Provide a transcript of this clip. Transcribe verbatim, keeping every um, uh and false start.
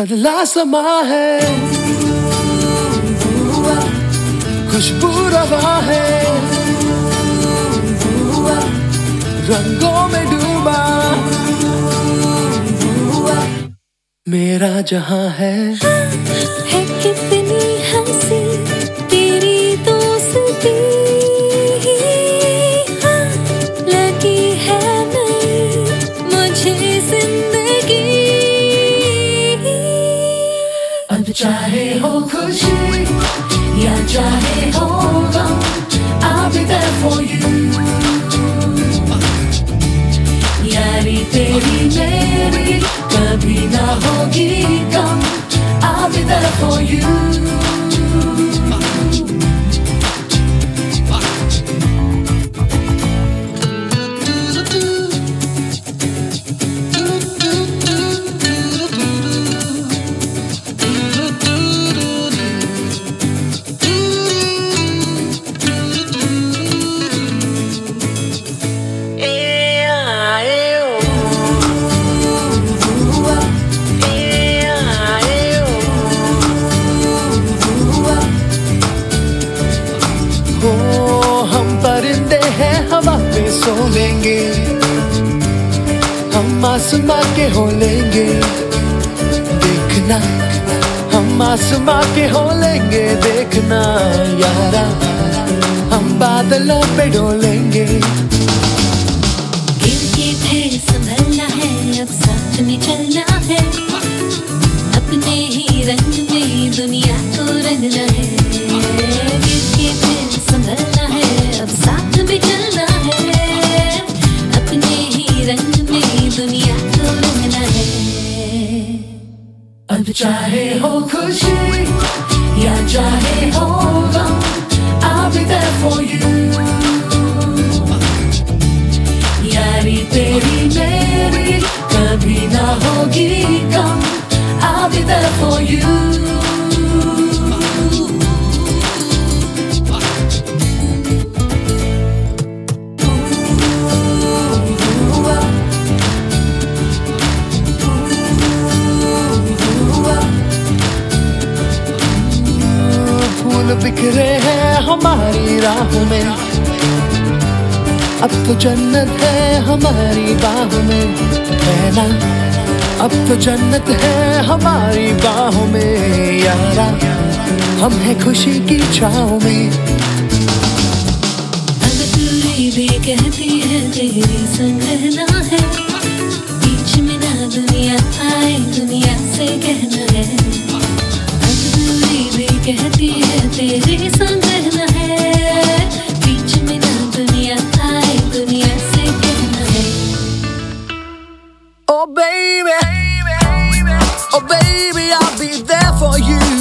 बदला समा है, खुशबू रवा है, रंगों में डूबा मेरा जहां है। है कितनी हंसी तेरी दोस्ती, हाँ, लगी है नई मुझे जिंदगी। अब चाहे हो खुशी या चाहे हो गम, I'll be there for you। यारी तेरी मेरी कभी ना होगी कम, I'll be there for you। हवा पे सो लेंगे, हम आसमां के हो लेंगे, देखना हम आसमां के हो लेंगे, देखना यारा हम बादलों पे डोलेंगे। गिर के फिर संभलना है, अब साथ में चलना है, अपने ही रंग में दुनिया को रंगना है। गिर के फिर संभलना है, अब साथ में चलना है, अपने ही रंग में दुनिया को रंगना है। अब चाहे हो खुशी या चाहे हो गम, I'll be there for you। यारी तेरी मेरी कभी ना होगी कम, I'll be there for you। बिखरे हैं हमारी राहों में, अब तो जन्नत है हमारी बाहों में, है ना? अब तो जन्नत है हमारी बाहों में यारा, हम हैं खुशी की छाँव में। अब दूरी भी कहती है तेरे संग रहना है, बीच में ना दुनिया आए दुनिया से कहना है। कहती है तेरे संग रहना है, बीच में ना दुनिया आए दुनिया से कहना है। Oh baby, oh baby, I'll be there for you।